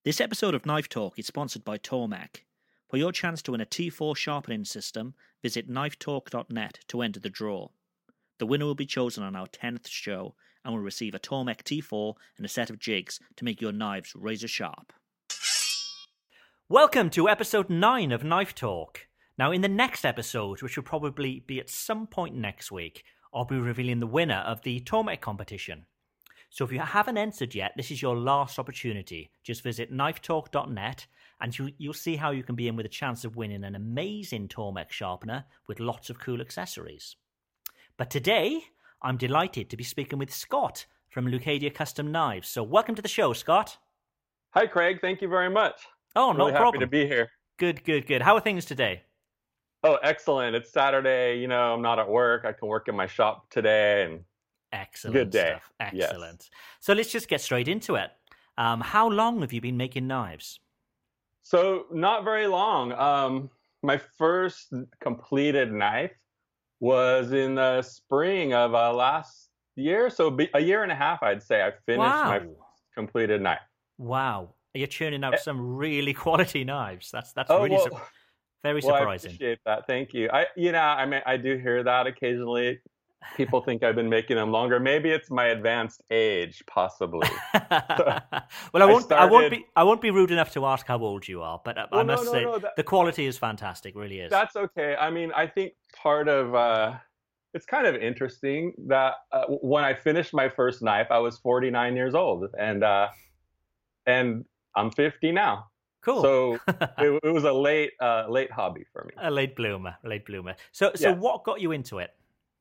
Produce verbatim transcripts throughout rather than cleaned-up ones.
This episode of Knife Talk is sponsored by Tormek. For your chance to win a T four sharpening system, visit knife talk dot net to enter the draw. The winner will be chosen on our tenth show and will receive a Tormek T four and a set of jigs to make your knives razor sharp. Welcome to episode nine of Knife Talk. Now, in the next episode, which will probably be at some point next week, I'll be revealing the winner of the Tormek competition. So if you haven't entered yet, this is your last opportunity. Just visit knife talk dot net and you, you'll see how you can be in with a chance of winning an amazing Tormek sharpener with lots of cool accessories. But today, I'm delighted to be speaking with Scott from Leucadia Custom Knives. So welcome to the show, Scott. Hi, Craig. Thank you very much. Oh, no really problem. Happy to be here. Good, good, good. How are things today? Oh, excellent. It's Saturday. You know, I'm not at work. I can work in my shop today. And Excellent good day. Stuff. Excellent. Yes. So let's just get straight into it. Um, how long have you been making knives? So not very long. Um, my first completed knife was in the spring of uh, last year. So be, a year and a half, I'd say. I finished Wow. my first completed knife. Wow. You're churning out some really quality knives. That's that's Oh, really well, su- very well, surprising. I appreciate that. Thank you. I, you know, I mean, I do hear that occasionally. People think I've been making them longer. Maybe it's my advanced age, possibly. well, I won't. I, started... won't be. I won't be rude enough to ask how old you are, but I well, must no, no, say no, that... the quality is fantastic. Really is. That's okay. I mean, I think part of uh, it's kind of interesting that uh, when I finished my first knife, I was forty-nine years old, and uh, and I'm fifty now. Cool. So it, it was a late, uh, late hobby for me. A late bloomer, late bloomer. So, so Yes. what got you into it?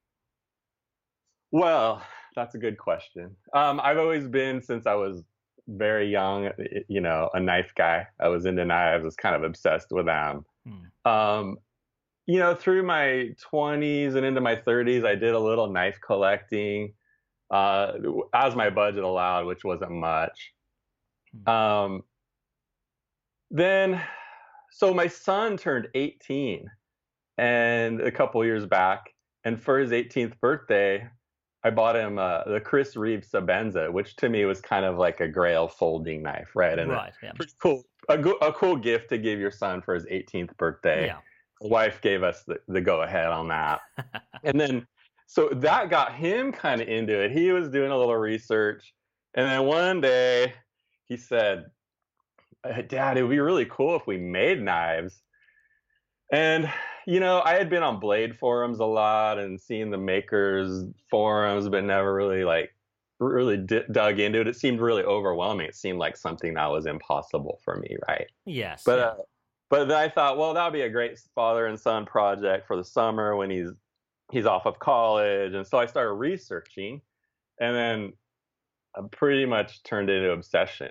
Well, that's a good question. Um, I've always been, since I was very young, you know, a knife guy. I was into knives, was kind of obsessed with them. Hmm. Um, you know, through my twenties and into my thirties, I did a little knife collecting uh, as my budget allowed, which wasn't much. Hmm. Um, then, so my son turned eighteen and a couple years back, and for his eighteenth birthday, I bought him uh, the Chris Reeve Sabenza, which to me was kind of like a Grail folding knife, right? And Right. a Yeah. pretty cool, a, go- a cool gift to give your son for his eighteenth birthday. Yeah. The wife gave us the, the go ahead on that. And then, so that got him kind of into it. He was doing a little research. And then one day he said, Dad, it would be really cool if we made knives. And, you know, I had been on Blade forums a lot and seen the makers forums, but never really like really d- dug into it. It seemed really overwhelming. It seemed like something that was impossible for me, right? Yes. But yeah. uh, but then I thought, well, that would be a great father and son project for the summer when he's he's off of college. And so I started researching, and then I pretty much turned into obsession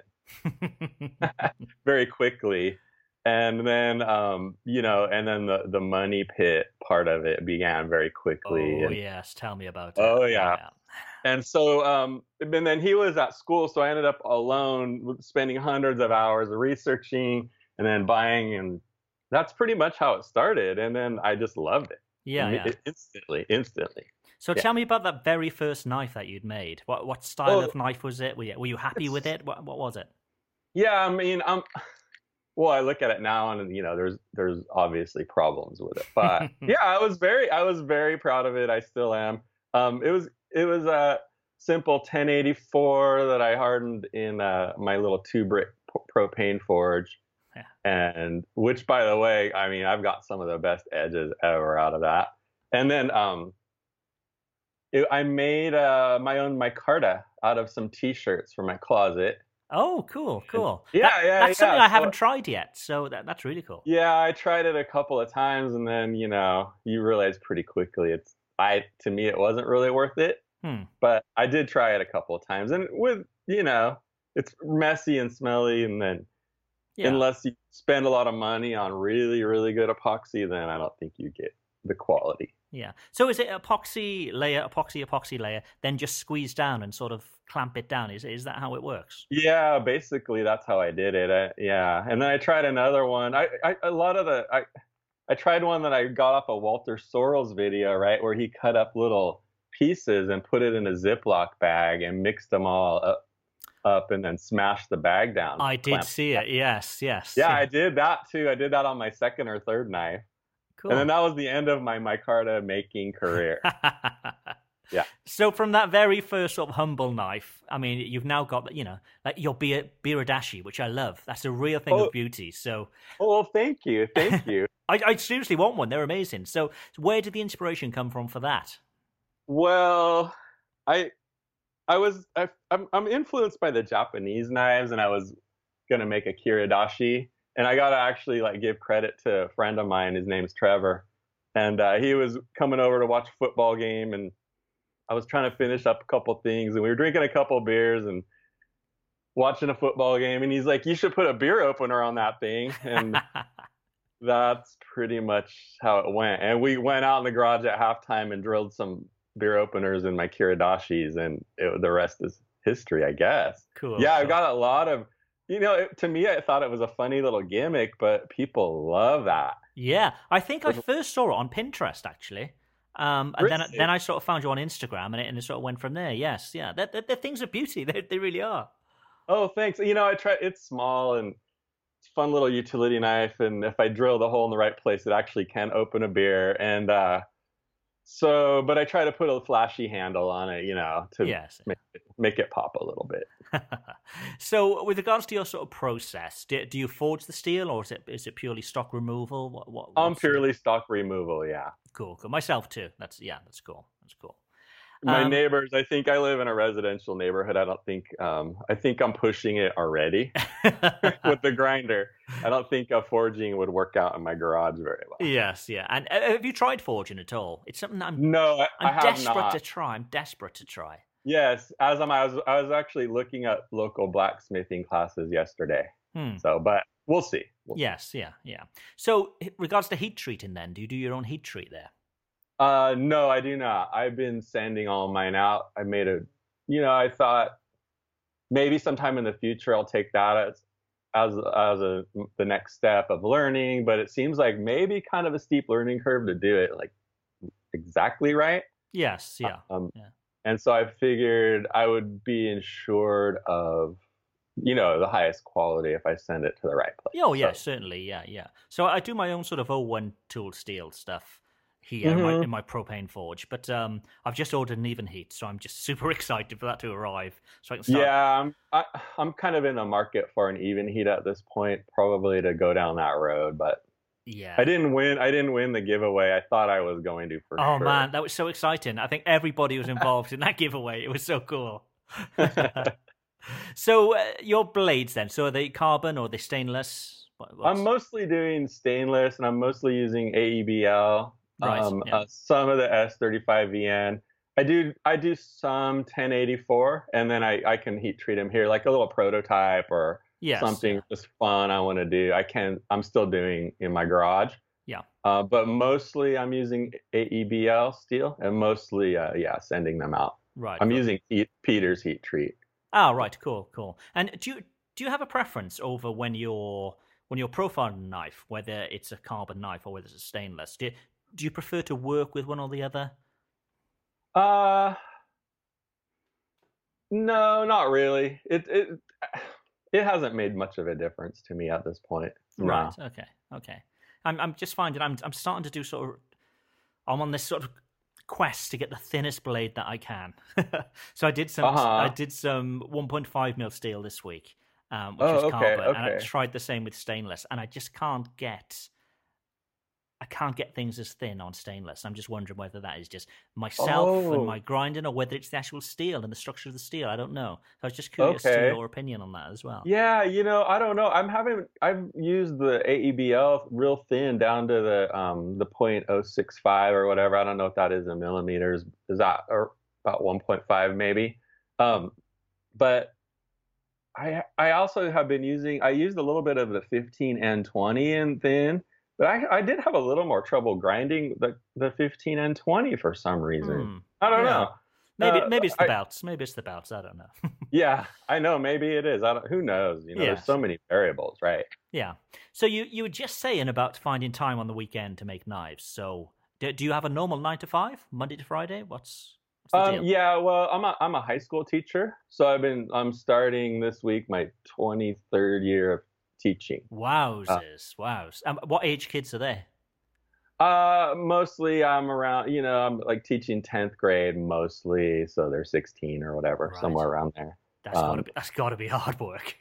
very quickly. And then, um, you know, and then the, the money pit part of it began very quickly. Oh, and, yes. Tell me about it. Oh, yeah. And so, um, and then he was at school, so I ended up alone, spending hundreds of hours researching and then buying, and that's pretty much how it started. And then I just loved it. Yeah, It- yeah. it- instantly, instantly. So Yeah. tell me about that very first knife that you'd made. What what style Oh, of knife was it? Were you, were you happy with it? What what was it? Yeah, I mean, I'm. Well, I look at it now, and you know, there's there's obviously problems with it, but yeah, I was very I was very proud of it. I still am. Um, it was it was a simple ten eighty-four that I hardened in uh, my little two brick propane forge, Yeah. and which, by the way, I mean, I've got some of the best edges ever out of that. And then um, it, I made uh, my own micarta out of some T-shirts for my closet. Oh, cool, cool. Yeah, That- yeah, That's something yeah. I So- haven't tried yet, so that, that's really cool. Yeah, I tried it a couple of times, and then you know, you realize pretty quickly it's I to me it wasn't really worth it. Hmm. But I did try it a couple of times, and with you know, it's messy and smelly, and then Yeah. unless you spend a lot of money on really, really good epoxy, then I don't think you get the quality. Yeah. So is it epoxy layer, epoxy, epoxy layer, then just squeeze down and sort of clamp it down? Is is that how it works? Yeah, basically that's how I did it. I, yeah, and then I tried another one. I, I a lot of the I I tried one that I got off a Walter Sorrells video, right, where he cut up little pieces and put it in a Ziploc bag and mixed them all up up and then smash the bag down. I did clamp. see it. Yes, yes. Yeah, I did that too. I did that on my second or third knife. Cool. And then that was the end of my micarta making career. Yeah. So from that very first sort of humble knife, I mean, you've now got, you know, like your bir- biradashi, which I love. That's a real thing Oh. of beauty. So, Oh, well, thank you. Thank you. I, I seriously want one. They're amazing. So where did the inspiration come from for that? Well, I I was I, I'm I'm influenced by the Japanese knives, and I was gonna make a kiradashi, and I gotta actually like give credit to a friend of mine. His name's Trevor, and uh, he was coming over to watch a football game, and I was trying to finish up a couple things, and we were drinking a couple beers and watching a football game, and he's like, "You should put a beer opener on that thing," and that's pretty much how it went. And we went out in the garage at halftime and drilled some beer openers in my kiradashis, and it, the rest is history, I guess. Cool. Yeah, cool. I've got a lot of, you know, it, to me, I thought it was a funny little gimmick, but people love that. Yeah, I think I first saw it on Pinterest, actually. Um, and then Really? then I sort of found you on Instagram, and it, and it sort of went from there. Yes, yeah. They're, they're, they're things of beauty. They, they really are. Oh, thanks. You know, I try, it's small and it's a fun little utility knife. And if I drill the hole in the right place, it actually can open a beer. And, uh, so, but I try to put a flashy handle on it, you know, to Yes. make, it, make it pop a little bit. So, with regards to your sort of process, do, do you forge the steel, or is it is it purely stock removal? What? what I'm what's the- purely stock removal, yeah. Cool, cool. Myself too. That's yeah. That's cool. That's cool. My Um, neighbors, I think I live in a residential neighborhood. I don't think, um, I think I'm pushing it already with the grinder. I don't think a forging would work out in my garage very well. Yes, yeah. And uh, have you tried forging at all? It's something that I'm No, I, I I'm have desperate not. to try. I'm desperate to try. Yes, as I'm, I was, I was actually looking at local blacksmithing classes yesterday. Hmm. So, but we'll see. We'll Yes, yeah, yeah. So, in regards to heat treating, then, do you do your own heat treat there? Uh, no, I do not. I've been sanding all mine out. I made a, you know, I thought maybe sometime in the future I'll take that as as as a the next step of learning. But it seems like maybe kind of a steep learning curve to do it like exactly right. Yes, yeah. Um, yeah. And so I figured I would be insured of, you know, the highest quality if I send it to the right place. Oh, yeah, So- certainly, yeah, yeah. So I do my own sort of oh one tool steel stuff here in, my, Mhm. in my propane forge, but um, I've just ordered an even heat, so I'm just super excited for that to arrive, so I can start. Yeah, I'm I, I'm kind of in the market for an even heat at this point, probably to go down that road. But Yeah. I didn't win. I didn't win the giveaway. I thought I was going to for Oh sure. man, that was so exciting! I think everybody was involved in that giveaway. It was so cool. So uh, your blades then? So are they carbon or are they stainless? What, what's- I'm mostly doing stainless, and I'm mostly using A E B L. Right, Um, yeah. uh, some of the S thirty-five V N. I do. I do some ten eighty-four, and then I I can heat treat them here, like a little prototype or yes, something yeah. just fun I want to do. I can. I'm still doing in my garage. Yeah. Uh, but mostly I'm using A E B L steel, and mostly, uh, yeah, sending them out. Right. I'm cool. using heat, Peter's heat treat. Ah, right, cool, cool. And do you do you have a preference over when you're when you're profiling a knife, whether it's a carbon knife or whether it's a stainless? Do you, do you prefer to work with one or the other? Uh, no, not really. It it it hasn't made much of a difference to me at this point. No. Right. Okay. Okay. I'm I'm just finding I'm I'm starting to do sort of I'm on this sort of quest to get the thinnest blade that I can. So I did some Uh-huh. I did some one point five mil steel this week, um, which Oh, was okay, carbon, and I okay. tried the same with stainless, and I just can't get. I can't get things as thin on stainless. I'm just wondering whether that is just myself Oh. and my grinding, or whether it's the actual steel and the structure of the steel. I don't know. So I was just curious to Okay. your opinion on that as well. Yeah, you know, I don't know. I'm having I've used the A E B L real thin down to the um the point oh six five or whatever. I don't know if that is in millimeters. Is that or about one point five maybe? Um, but I I also have been using I used a little bit of the fifteen N twenty in thin, but I I did have a little more trouble grinding the the fifteen N twenty for some reason. Hmm. I don't Yeah. know. Maybe Uh, maybe it's the I- belts. Maybe it's the belts. I don't know. Yeah, I know. Maybe it is. I don't. Who knows? You know, Yes. there's so many variables, right? Yeah. So you you were just saying about finding time on the weekend to make knives. So do, do you have a normal nine to five, Monday to Friday? What's Um, yeah, well, I'm a I'm a high school teacher, so I've been I'm starting this week my twenty-third year of teaching. Wowzers, uh, wows! Um, what age kids are they? Uh, mostly I'm around, you know, I'm like teaching tenth grade mostly, so they're sixteen or whatever, right. somewhere around there. That's um, gotta be that's gotta be hard work.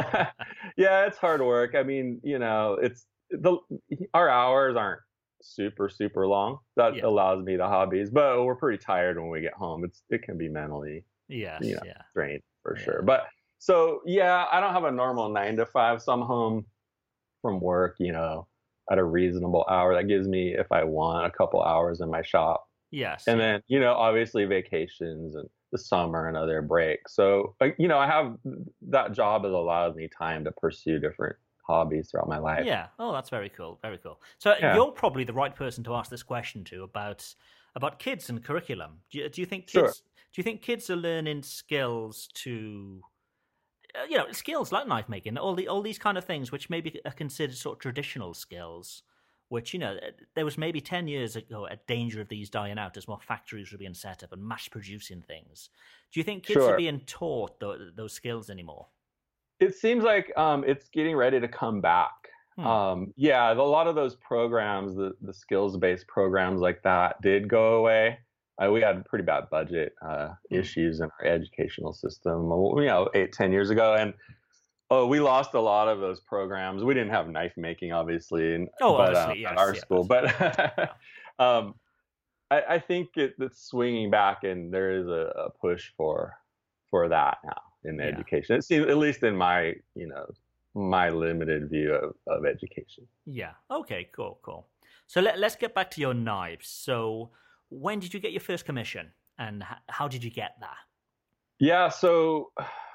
Yeah, it's hard work. I mean, you know, it's the our hours aren't super super long. That yeah. allows me the hobbies, but we're pretty tired when we get home. It's it can be mentally, yes, you know, yeah, drained for yeah. sure. But so yeah, I don't have a normal nine to five. So I'm home from work, you know, at a reasonable hour. That gives me, if I want, a couple hours in my shop. Yes. And yeah. then, you know, obviously vacations and the summer and other breaks. So, you know, I have that job has allowed me time to pursue different hobbies throughout my life. Yeah. Oh, that's very cool. Very cool. So yeah. You're probably the right person to ask this question to about about kids and curriculum. Do you, do you think kids sure. do you think kids are learning skills to uh, you know, skills like knife making, all the all these kind of things which maybe are considered sort of traditional skills, which, you know, there was maybe ten years ago a danger of these dying out as more factories were being set up and mass producing things. Do you think kids sure. are being taught th- those skills anymore? It seems like um, it's getting ready to come back. Hmm. Um, yeah, a lot of those programs, the, the skills-based programs like that did go away. Uh, we had pretty bad budget uh, hmm. issues in our educational system, you know, eight, ten years ago. And oh, we lost a lot of those programs. We didn't have knife making, obviously, and, oh, but, obviously, uh, yes, at our yeah, school. But yeah. um, I, I think it, it's swinging back, and there is a, a push for for that now in yeah. education. It seems, at least in my, you know, my limited view of, of education. Yeah. Okay. Cool. Cool. So let, let's get back to your knives. So when did you get your first commission, and h- how did you get that? Yeah. So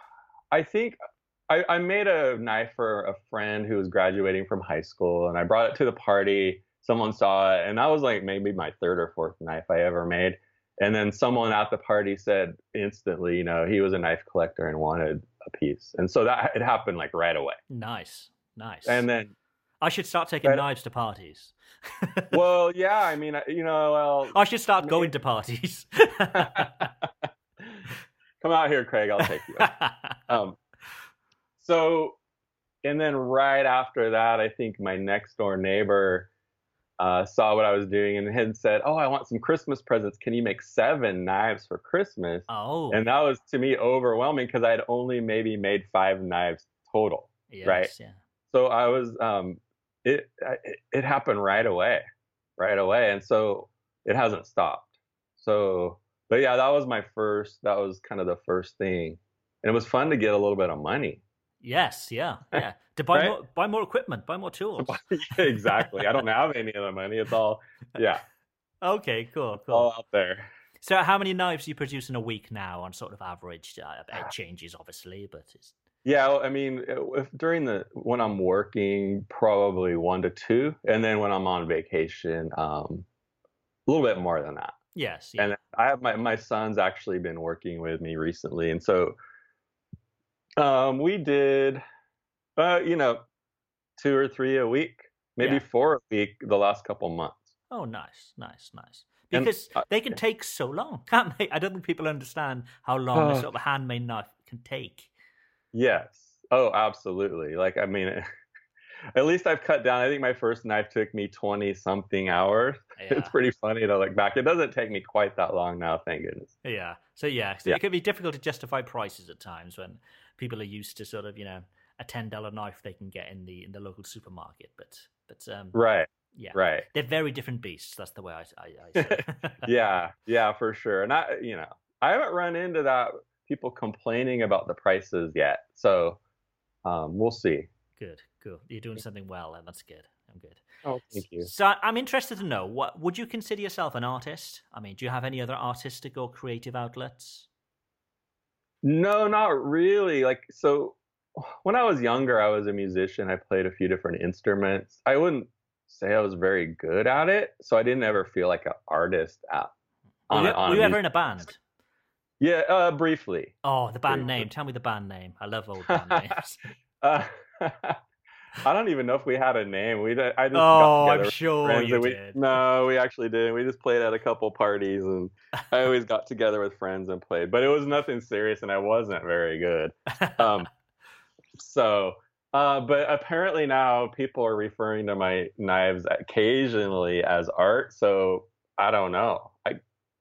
I think. I, I made a knife for a friend who was graduating from high school, and I brought it to the party. Someone saw it, and that was like maybe my third or fourth knife I ever made. And then someone at the party said instantly, you know, he was a knife collector and wanted a piece. And so that it happened like right away. Nice, nice. And then I should start taking right, knives to parties. Well, yeah, I mean, you know, well, I should start going it, to parties. Come out here, Craig. I'll take you. Um, So, and then right after that, I think my next door neighbor uh, saw what I was doing and had said, "Oh, I want some Christmas presents. Can you make seven knives for Christmas?" Oh, and that was to me overwhelming because I had only maybe made five knives total, yes, right? Yeah. So I was, um, it, it it happened right away, right away, and so it hasn't stopped. So, but yeah, that was my first. That was kind of the first thing, and it was fun to get a little bit of money. Yes, yeah, yeah. To buy right? more, buy more equipment, buy more tools. Yeah, exactly. I don't have any of the money. It's all, yeah. Okay, cool, cool. All out there. So, how many knives do you produce in a week now, on sort of average? Uh, it changes, obviously, but it's. Yeah, I mean, if during the when I'm working, probably one to two, and then when I'm on vacation, um, a little bit more than that. Yes. Yeah. And I have my my son's actually been working with me recently, and so. Um, we did, uh, you know, two or three a week, maybe yeah. four a week the last couple months. Oh, nice, nice, nice. Because and, uh, they can yeah. take so long, can't they? I don't think people understand how long uh, a sort of handmade knife can take. Yes. Oh, absolutely. Like, I mean, at least I've cut down. I think my first knife took me twenty something hours. Yeah. It's pretty funny to look back. It doesn't take me quite that long now, thank goodness. Yeah. So, yeah, so yeah. it can be difficult to justify prices at times when people are used to sort of, you know, a ten dollar knife they can get in the in the local supermarket. But, but um, right. Yeah. Right. They're very different beasts. That's the way I, I, I say it. Yeah. Yeah, for sure. And I, you know, I haven't run into that people complaining about the prices yet. So um, we'll see. Good. Cool. You're doing something well, and that's good. I'm good. Oh, thank you. So I'm interested to know, what would you consider yourself an artist? I mean, do you have any other artistic or creative outlets? No, not really. Like, so when I was younger, I was a musician. I played a few different instruments. I wouldn't say I was very good at it, so I didn't ever feel like an artist at. On, were you, on were you ever in a band? Yeah, uh, briefly. Oh, the band briefly. name. Tell me the band name. I love old band names. Uh, I don't even know if we had a name. We I just got Oh, together I'm with sure friends you and we did. no, we actually didn't. We just played at a couple parties and I always got together with friends and played, but it was nothing serious and I wasn't very good. Um, so, uh, but apparently now people are referring to my knives occasionally as art. So I don't know. I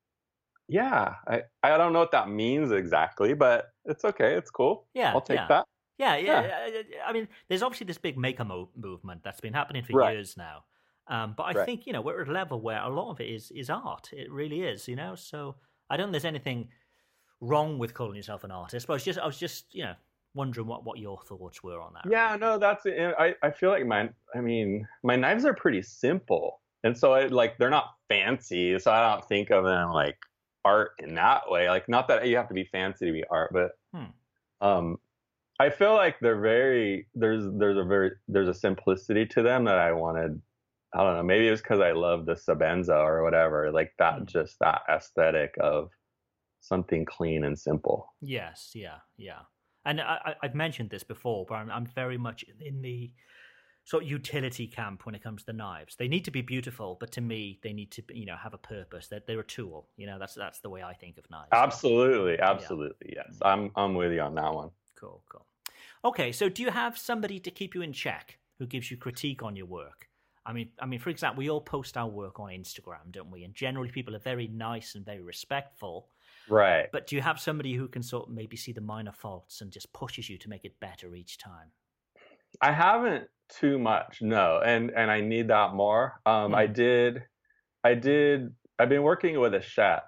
yeah, I I don't know what that means exactly, but it's okay. It's cool. Yeah, I'll take yeah. that. Yeah, Yeah. yeah. yeah, I mean, there's obviously this big maker mo- movement that's been happening for Right. years now. Um, but I Right. think, you know, we're at a level where a lot of it is is art. It really is, you know. So I don't think there's anything wrong with calling yourself an artist. But I was just, I was just, you know, wondering what, what your thoughts were on that. Yeah, Really. no, that's it. I I feel like my I mean, my knives are pretty simple. And so I like they're not fancy, so I don't think of them like art in that way. Like not that you have to be fancy to be art, but Hmm. um I feel like they're very there's there's a very there's a simplicity to them that I wanted. I don't know, maybe it was because I love the Sabenza or whatever, like that Hmm. just that aesthetic of something clean and simple. Yes, yeah, yeah. And I, I, I've mentioned this before, but I'm, I'm very much in the sort of utility camp when it comes to knives. They need to be beautiful, but to me, they need to, you know, have a purpose. That they're, they're a tool. You know, that's that's the way I think of knives. Absolutely, Yeah, absolutely, yes. I'm I'm with you on that one. cool, cool. Okay, so do you have somebody to keep you in check who gives you critique on your work? I mean, I mean, for example, we all post our work on Instagram, don't we? And generally, people are very nice and very respectful. Right. But do you have somebody who can sort of maybe see the minor faults and just pushes you to make it better each time? I haven't too much, no, and and I need that more. Um, I Hmm. did, I did. I've been working with a chef,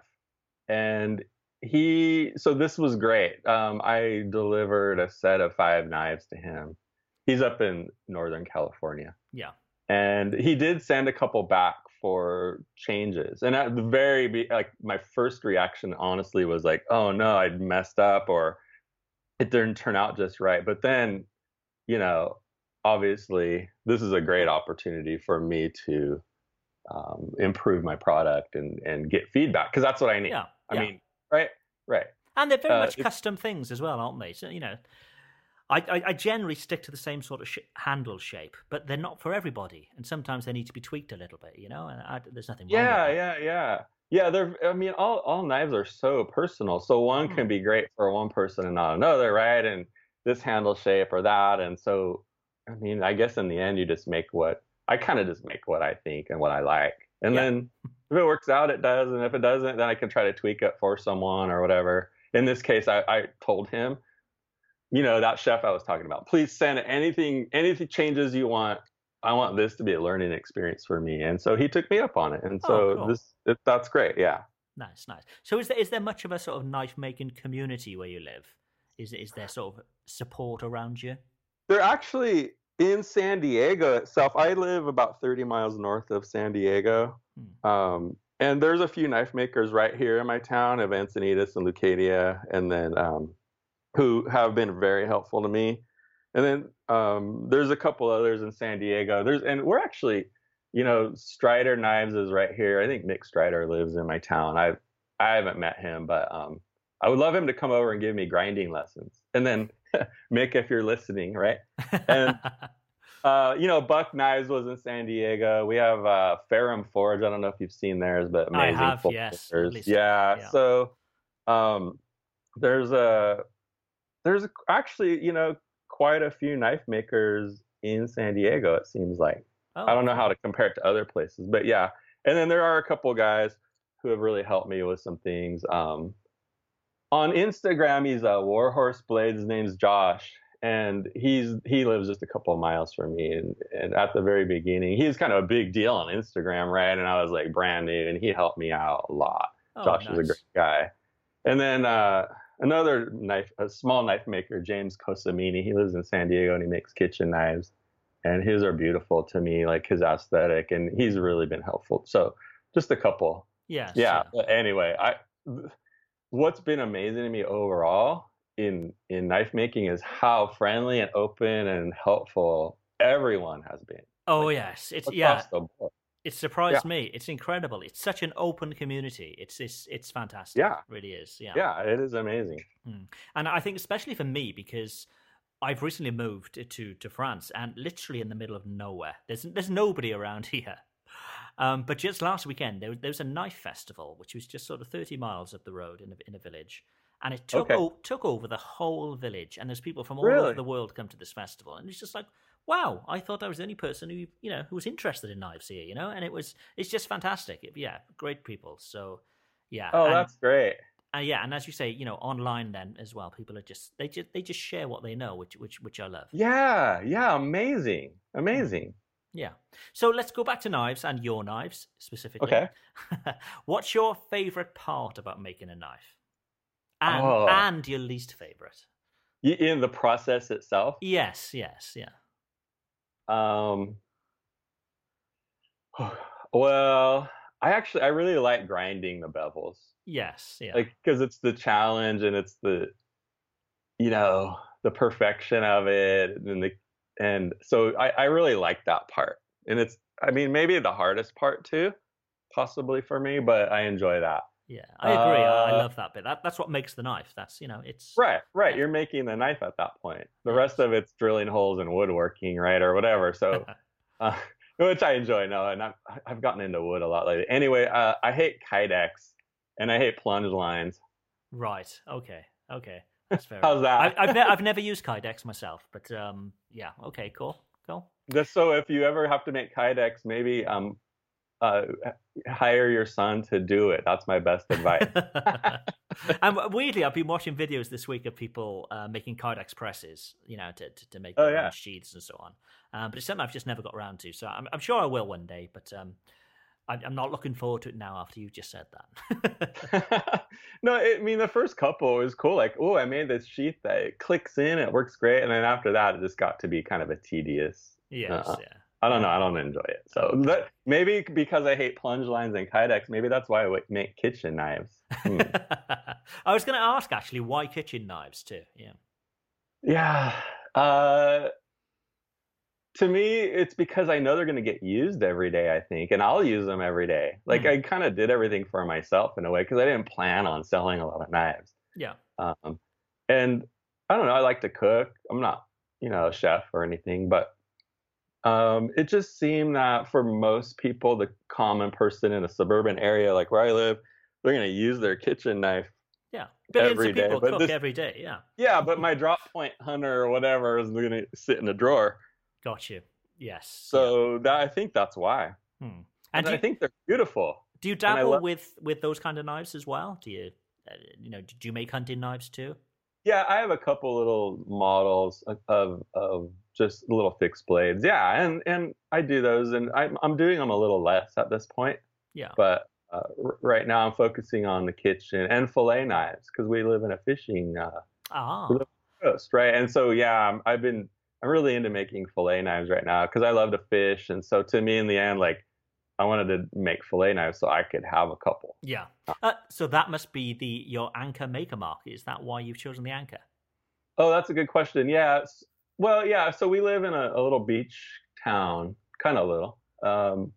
and he. So this was great. Um, I delivered a set of five knives to him. He's up in Northern California, Yeah. and he did send a couple back for changes. And at the very be like my first reaction, honestly, was like, "Oh no, I'd messed up," or it didn't turn out just right. But then you know, obviously, this is a great opportunity for me to um, improve my product and and get feedback because that's what I need. Yeah. I Yeah. mean, right, right. And they're very Uh, much it, custom things as well, aren't they? So, you know, I, I, I generally stick to the same sort of sh- handle shape, but they're not for everybody. And sometimes they need to be tweaked a little bit, you know, and I, there's nothing wrong with yeah, that. yeah, yeah, yeah. They're. I mean, all all knives are so personal. So one Hmm. can be great for one person and not another, right? And this handle shape or that, and so I mean, I guess in the end, you just make what I kind of just make what I think and what I like, and Yeah. then if it works out, it does, and if it doesn't, then I can try to tweak it for someone or whatever. In this case, I, I told him, you know, that chef I was talking about, please send anything, anything changes you want. I want this to be a learning experience for me, and so he took me up on it, and Oh, so cool. this it, that's great. Yeah, Nice, nice. So is there is there much of a sort of knife making community where you live? Is is there sort of support around you? they're actually in San Diego itself. I live about thirty miles north of San Diego, Hmm. um, and there's a few knife makers right here in my town, of Encinitas and Lucadia, and then um, who have been very helpful to me. And then um, there's a couple others in San Diego. There's and we're actually, you know, Strider Knives is right here. I think Nick Strider lives in my town. I I haven't met him, but um, I would love him to come over and give me grinding lessons. And then Mick, if you're listening, right? And uh, you know, Buck Knives was in San Diego. We have uh, Ferrum Forge. I don't know if you've seen theirs, but I amazing have, yes, lovely forgers. stuff. Yeah. Yeah. So um, there's a there's actually, you know, quite a few knife makers in San Diego, it seems like. I Oh, don't know how cool. to compare it to other places, but yeah. And then there are a couple guys who have really helped me with some things. Um, on Instagram, he's a Warhorse Blades. His name's Josh, and he's he lives just a couple of miles from me. And, and at the very beginning, he was kind of a big deal on Instagram, right? And I was like brand new, and he helped me out a lot. Oh, Josh is a great nice. guy. And then uh, another knife, a small knife maker, James Cosamini. He lives in San Diego and he makes kitchen knives, and his are beautiful to me, like his aesthetic, and he's really been helpful. So just a couple, Yes, yeah. yeah. But anyway, I what's been amazing to me overall in in knife making is how friendly and open and helpful everyone has been, Oh, like yes. It's yeah. across the board. It Yeah, surprised me. It's incredible. It's such an open community. It's it's it's fantastic. yeah, It really is. Yeah. yeah. It is amazing. Mm. And I think especially for me because I've recently moved to to France, and literally in the middle of nowhere. There's there's nobody around here. Um, but just last weekend, there was, there was a knife festival, which was just sort of thirty miles up the road in a, in a village, and it took Okay. o- took over the whole village. And there's people from all Really? over the world come to this festival, and it's just like, wow! I thought I was the only person who you know who was interested in knives here, you know. And it was it's just fantastic. It- yeah, great people. So yeah, Oh, and that's great. uh, yeah, and as you say, you know, online then as well, people are just they just they just share what they know, which which which I love. Yeah, yeah, amazing, amazing. Yeah. So let's go back to knives and your knives specifically. Okay. What's your favorite part about making a knife? And Oh, and your least favorite? y- in the process itself. Yes, yes, yeah. Um, well, I actually I really like grinding the bevels, Yes, yeah. like because it's the challenge and it's the you know the perfection of it and the and so I I really like that part. And it's I mean maybe the hardest part too, possibly for me, but I enjoy that. Yeah. I agree. I, I Uh, love that bit. That that's what makes the knife. That's, you know, it's right, right. yeah. You're making the knife at that point. The Yes. rest of it's drilling holes and woodworking, right, or whatever. So. Uh, which I enjoy now, and I've I've gotten into wood a lot lately. Anyway, uh, I hate kydex and I hate plunge lines. Right. Okay. Okay. That's fair How's enough. that? I, I've ne- I've never used Kydex myself, but um, yeah. Okay. Cool. Cool. Just so if you ever have to make kydex, maybe um, uh, hire your son to do it. That's my best advice. And weirdly, I've been watching videos this week of people uh, making Kydex presses, you know, to to, to make Oh their yeah. own sheaths and so on. Um, but it's something I've just never got around to. So I'm, I'm sure I will one day, but um, I, I'm not looking forward to it now after you just said that. No, it, I mean the first couple was cool. Like, oh, I made this sheath that it clicks in, it works great, and then after that, it just got to be kind of a tedious. Yes, Uh, yeah. I don't know. I don't enjoy it. So that, maybe because I hate plunge lines and kydex, maybe that's why I would make kitchen knives. Hmm. I was going to ask actually why kitchen knives too. Yeah. Yeah. Uh, to me, it's because I know they're going to get used every day, I think, and I'll use them every day. Like Hmm. I kind of did everything for myself in a way because I didn't plan on selling a lot of knives. Yeah. Um, and I don't know. I like to cook. I'm not, you know, a chef or anything, but um, it just seemed that for most people, the common person in a suburban area like where I live, they're going to use their kitchen knife Yeah. Billions every of day. people But cook this, every day. Yeah. yeah, but my drop point hunter or whatever is going to sit in a drawer. Got you. Yes. So that I think that's why. yeah. Hmm. And And do I you, think they're beautiful. do you and I dabble love- with with those kind of knives as well? Do you, uh, you know, do you make hunting knives too? Yeah, I have a couple little models of of, of just little fixed blades. Yeah, and and I do those, and I'm I'm doing them a little less at this point. Yeah. But uh, r- right now I'm focusing on the kitchen and fillet knives because we live in a fishing uh, Ah. coast, right? And so yeah, I'm, I've been I'm really into making fillet knives right now because I love to fish, and so to me in the end, like I wanted to make fillet knives so I could have a couple. Yeah. Uh, so that must be the your anchor maker mark. Is that why you've chosen the anchor? Oh, that's a good question. Yeah. it's- Well, yeah. So we live in a, a little beach town, kind of little, um,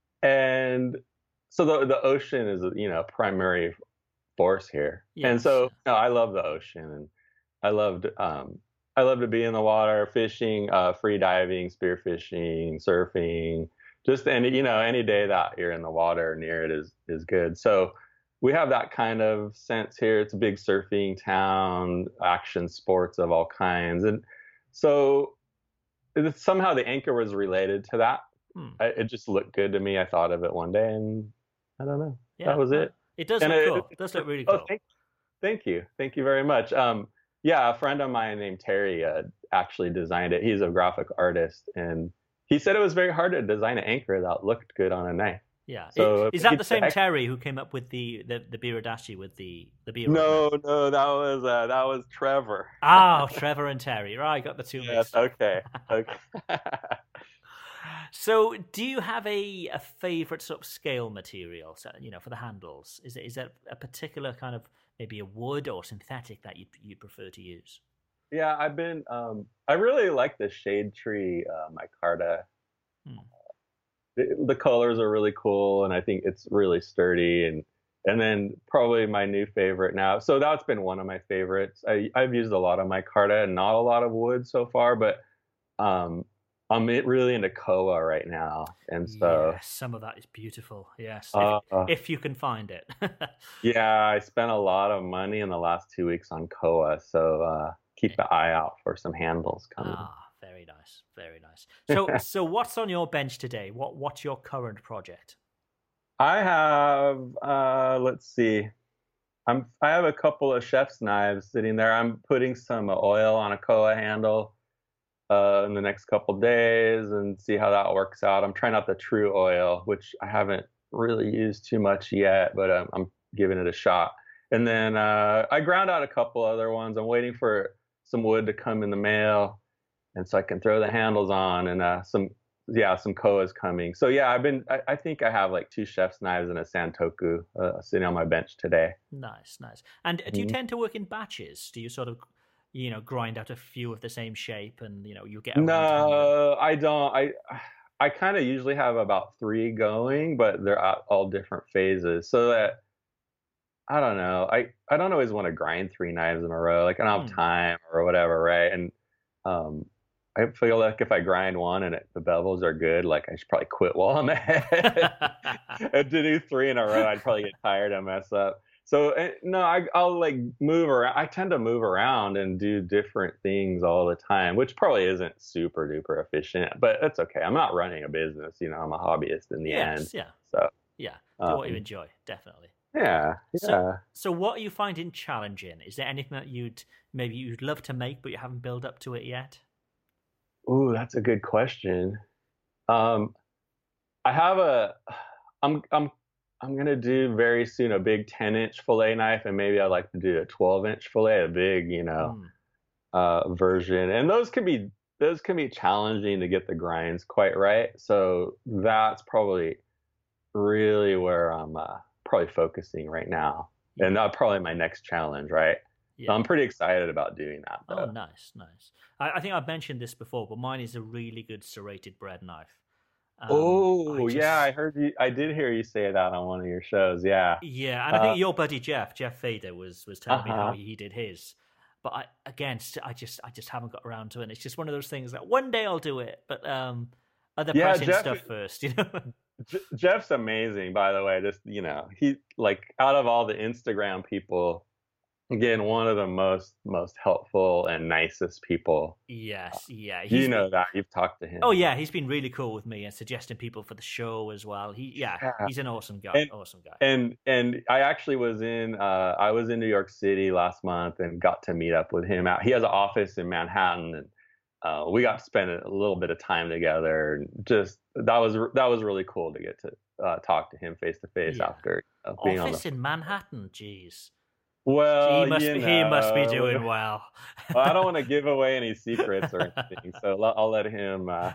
and so the the ocean is you know primary force here, and Yes. so no, I love the ocean, and I loved um, I love to be in the water, fishing, uh, free diving, spearfishing, surfing, just any you know any day that you're in the water near it is is good. So we have that kind of sense here. It's a big surfing town, action sports of all kinds, and so it, somehow the anchor was related to that. Hmm. I, it just looked good to me. I thought of it one day, and I don't know. Yeah. That was uh, it. It does And look it- cool. It does look really Oh, cool. thank, thank you, thank you very much. Um, yeah, a friend of mine named Terry uh, actually designed it. He's a graphic artist, and he said it was very hard to design an anchor that looked good on a knife. Yeah. So I- if is you that get the same the ex- Terry who came up with the the, the Biradashi with the the beer? No, no, that was uh, that was Trevor. Oh, Trevor and Terry. Right, got the two Yes. mixed up. Okay. Okay. So, do you have a, a favorite sort of scale material? So, you know, for the handles, is it is there a particular kind of maybe a wood or synthetic that you you prefer to use? Yeah, I've been. Um, I really like the shade tree uh, micarta. Hmm. The, the colors are really cool, and I think it's really sturdy. And And then probably my new favorite now. So that's been one of my favorites. I, I've used a lot of micarta and not a lot of wood so far, but um, I'm really into koa right now. And so, yes, some of that is beautiful. Yes, if uh, if you can find it. yeah, I spent a lot of money in the last two weeks on koa. So uh, keep the eye out for some handles coming. Ah, very nice, very nice. So, so what's on your bench today? What what's your current project? I have, uh, let's see. I'm I have a couple of chef's knives sitting there. I'm putting some oil on a koa handle uh, in the next couple days and see how that works out. I'm trying out the true oil, which I haven't really used too much yet, but I'm, I'm giving it a shot. And then uh, I ground out a couple other ones. I'm waiting for some wood to come in the mail, and so I can throw the handles on and uh, some yeah, some koa's coming. So yeah, I've been. I, I think I have like two chef's knives and a santoku uh, sitting on my bench today. Nice, nice. And do you Mhm. tend to work in batches? Do you sort of, you know, grind out a few of the same shape, and you know, you get around to handle? No, I don't. I I kind of usually have about three going, but they're at all different phases. So that I don't know. I I don't always want to grind three knives in a row. Like I don't have Hmm. time or whatever, right? And um, I feel like if I grind one and it, the bevels are good, like I should probably quit while I'm ahead. And to do three in a row, I'd probably get tired and mess up. So eh, no, I, I'll like move around. I tend to move around and do different things all the time, which probably isn't super duper efficient, but that's okay. I'm not running a business, you know. I'm a hobbyist in the end. Yes, yeah, So yeah. Do what you um, enjoy, definitely. yeah, So, yeah. so what are you finding challenging? Is there anything that you'd maybe you'd love to make but you haven't built up to it yet? Ooh, that's a good question. Um, I have a. I'm I'm I'm gonna do very soon a big ten inch fillet knife, and maybe I'd like to do a twelve inch fillet, a big, you know, Hmm. uh, version. And those can be those can be challenging to get the grinds quite right. So that's probably really where I'm uh, probably focusing right now, and Yeah, that's probably my next challenge, right? So yeah. I'm pretty excited about doing that Oh, though. nice, nice. I, I think I've mentioned this before, but mine is a really good serrated bread knife. Um, I Oh yeah, I just, heard you. I did hear you say that on one of your shows. Yeah. yeah, and I Uh, think your buddy Jeff, Jeff Fader, was was telling me how uh-huh. he did his. But I, again, st- I just, I just haven't got around to it. And it's just one of those things that one day I'll do it, but um, other Yeah, pressing Jeff. stuff first, you know. J- Jeff's amazing, by the way. Just you know, he like out of all the Instagram people, again, one of the most most helpful and nicest people. Yes, yeah, You he's. know that you've talked to Oh him. yeah, he's been really cool with me and suggesting people for the show as well. He, yeah, Yeah. he's an awesome guy. And Awesome guy. and and I actually was in uh, I was in New York City last month and got to meet up with him. Out, he has an office in Manhattan, and uh, we got to spend a little bit of time together. And just that was that was really cool to get to uh, talk to him face to face Yeah, after uh, being on the. office in Manhattan. Jeez, he Well, must you be. He must be know, doing well. well, I don't want to give away any secrets or anything, so I'll, I'll let him. Uh,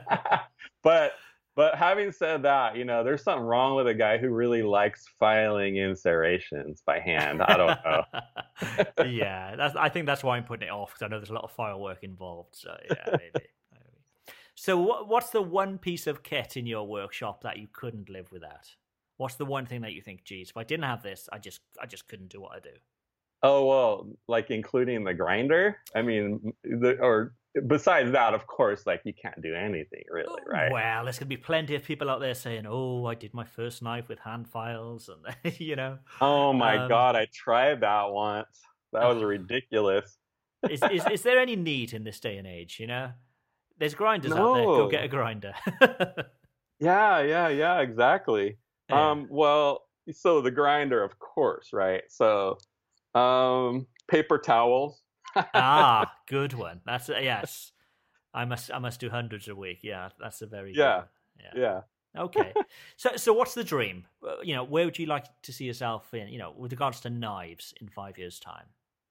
but but having said that, you know, there's something wrong with a guy who really likes filing in serrations by hand. I don't know. Yeah, that's, I think that's why I'm putting it off, because I know there's a lot of firework involved. So yeah, maybe. maybe. So what, what's the one piece of kit in your workshop that you couldn't live without? What's the one thing that you think, geez, if I didn't have this, I just I just couldn't do what I do? Oh well, like including the grinder. I mean, the, or besides that, of course, like you can't do anything really, right? Well, there's going to be plenty of people out there saying, "Oh, I did my first knife with hand files," and you know, Oh my um, God, I tried that once. That was ridiculous. is is is there any need in this day and age? You know, there's grinders out there. Go get a No. grinder. Yeah, yeah, yeah, exactly. Yeah. Um, well, so the grinder, of course, right? So, um, paper towels. Ah, good one. That's a, yes. I must I must do hundreds a week. Yeah, that's a very good Yeah, one. Yeah. yeah. Okay. So so what's the dream? Uh, You know, where would you like to see yourself in, you know, with regards to knives in five years' time?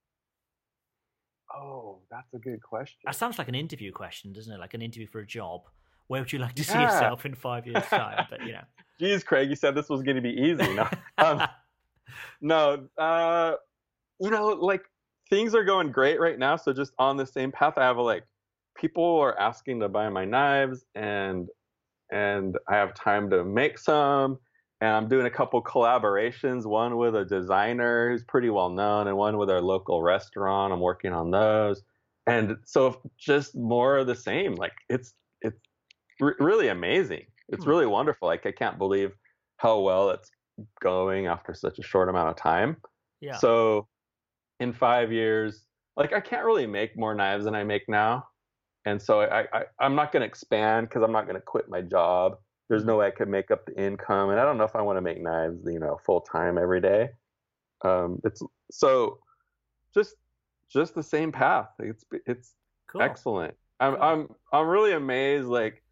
Oh, that's a good question. That sounds like an interview question, doesn't it? Like an interview for a job. Where would you like to see Yeah. yourself in five years' time? But you know. Geez, Craig, you said this was going to be easy. No, um, no, uh, you know, like things are going great right now. So just on the same path, I have like people are asking to buy my knives, and and I have time to make some, and I'm doing a couple collaborations, one with a designer who's pretty well known and one with our local restaurant. I'm working on those. And so just more of the same. Like it's it's re- really amazing. It's Hmm. really wonderful. Like I can't believe how well it's going after such a short amount of time. Yeah. So in five years, like I can't really make more knives than I make now. And so I, I I'm not going to expand because I'm not going to quit my job. There's no way I could make up the income, and I don't know if I want to make knives, you know, full time every day. Um, it's so just just the same path. It's it's Cool. excellent. I'm Cool. I'm I'm really amazed. Like,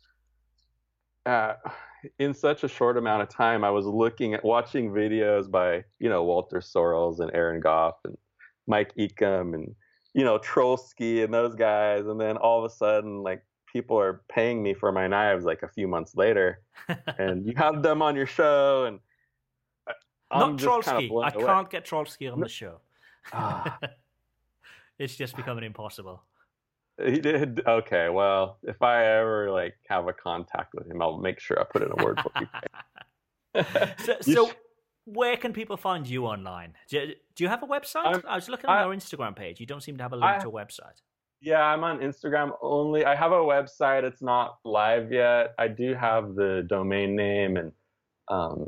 uh, in such a short amount of time, I was looking at watching videos by you know Walter Sorrells and Aaron Goff and Mike Eckham and you know Trollsky and those guys, and then all of a sudden, like people are paying me for my knives like a few months later, and you have them on your show, and I'm Not just kind of Trollsky. blown I away. can't get Trollsky on No. the show. Ah. It's just becoming impossible. He did. Okay, well, if I ever like have a contact with him, I'll make sure I put in a word for you. So, You so sh- where can people find you online? Do you, do you have a website? I'm- I was looking on I- your Instagram page. You don't seem to have a link I- to a website. Yeah, I'm on Instagram only. I have a website. It's not live yet. I do have the domain name and um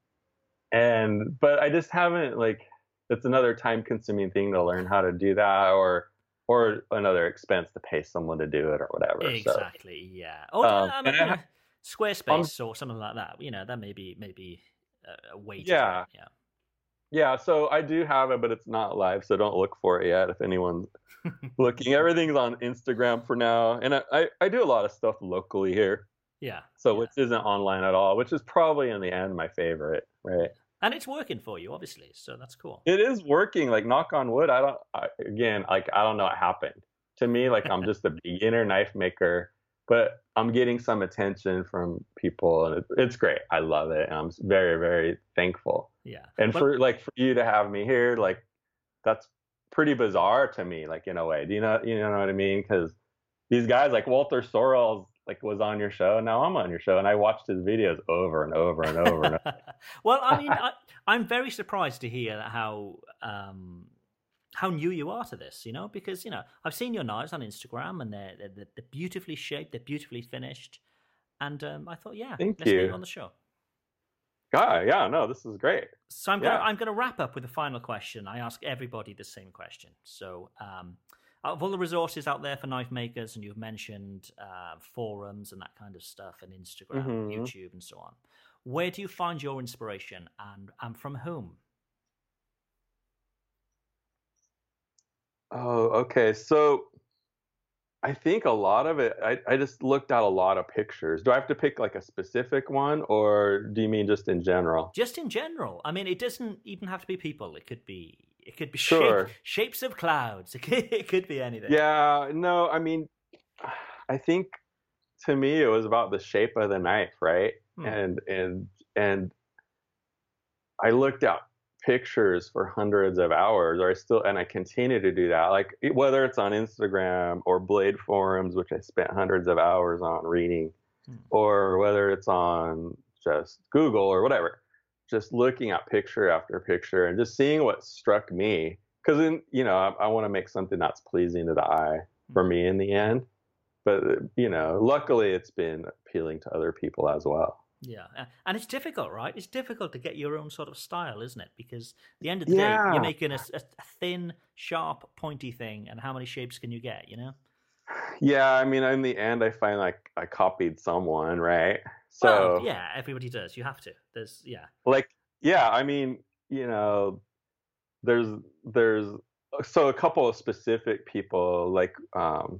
and but I just haven't like it's another time consuming thing to learn how to do that or or another expense to pay someone to do it or whatever. So Exactly. Yeah. Or Um, I mean, and I you know, ha- Squarespace or something like that. You know, that may be maybe a- a way to Yeah. do it. Yeah. yeah, so I do have it, but it's not live, so don't look for it yet if anyone's looking. Everything's on Instagram for now. And I, I, I do a lot of stuff locally here. Yeah. So yeah. which isn't online at all, which is probably in the end my favorite, right? And it's working for you, obviously. So that's cool. It is working, like knock on wood. I don't I, again, like I don't know what happened. To me, like I'm just a beginner knife maker, but I'm getting some attention from people and it, it's great. I love it. And I'm very, very thankful. Yeah. And Well, for like for you to have me here, like that's pretty bizarre to me, like in a way. Do you know you know what I mean? Because these guys like Walter Sorrells like was on your show, and now I'm on your show, and I watched his videos over and over and over and over. well, I mean, I, I'm very surprised to hear how um, how new you are to this. You know, because you know I've seen your knives on Instagram, and they're they're, they're beautifully shaped, they're beautifully finished, and um, I thought, yeah, Thank let's get you. you on the show. Yeah, yeah, no, this is great. So I'm gonna Yeah. I'm gonna wrap up with a final question. I ask everybody the same question. So um, out of all the resources out there for knife makers, and you've mentioned uh, forums and that kind of stuff, and Instagram, Mhm. YouTube, and so on, where do you find your inspiration, and and from whom? Oh, okay. So I think a lot of it, I, I just looked at a lot of pictures. Do I have to pick like a specific one, or do you mean just in general? Just in general. I mean, it doesn't even have to be people. It could be it could be Sure. shape, shapes of clouds. It could, it could be anything. Yeah, no, I mean, I think to me it was about the shape of the knife, right? Hmm. And and and I looked at pictures for hundreds of hours, or I still, and I continue to do that. Like whether it's on Instagram or Blade forums, which I spent hundreds of hours on reading, Hmm. or whether it's on just Google or whatever, just looking at picture after picture and just seeing what struck me. Because then, you know, I, I want to make something that's pleasing to the eye for me in the end. But you know, luckily it's been appealing to other people as well. Yeah, uh, and it's difficult, right? It's difficult to get your own sort of style, isn't it? Because at the end of the day, Yeah. you're making a, a, a thin, sharp, pointy thing, and how many shapes can you get, you know? Yeah, I mean, in the end, I find like I copied someone, right? So, Well, yeah, everybody does. You have to. There's, yeah. like, yeah, I mean, you know, there's there's so a couple of specific people, like, um,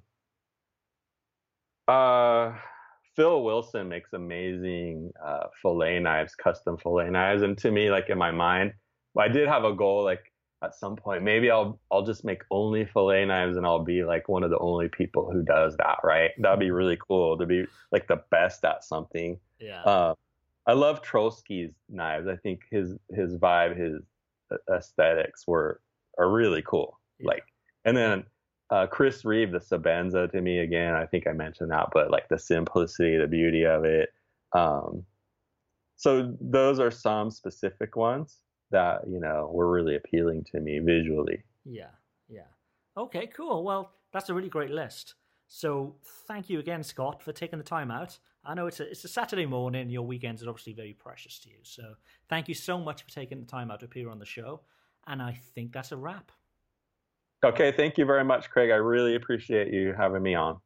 uh, Phil Wilson makes amazing uh, fillet knives, custom fillet knives, and to me, like in my mind, I did have a goal, like at some point, maybe I'll I'll just make only fillet knives, and I'll be like one of the only people who does that, right? That'd be really cool to be like the best at something. Yeah. Uh, I love Trollsky's knives. I think his his vibe, his aesthetics were are really cool. Yeah. Like, and then uh, Chris Reeve, the Sabenza, to me again. I think I mentioned that, but like the simplicity, the beauty of it. Um, so those are some specific ones that, you know, were really appealing to me visually. Yeah, yeah. Okay, cool. Well, that's a really great list. So thank you again, Scott, for taking the time out. I know it's a, it's a Saturday morning. Your weekends are obviously very precious to you. So thank you so much for taking the time out to appear on the show. And I think that's a wrap. Okay, thank you very much, Craig. I really appreciate you having me on.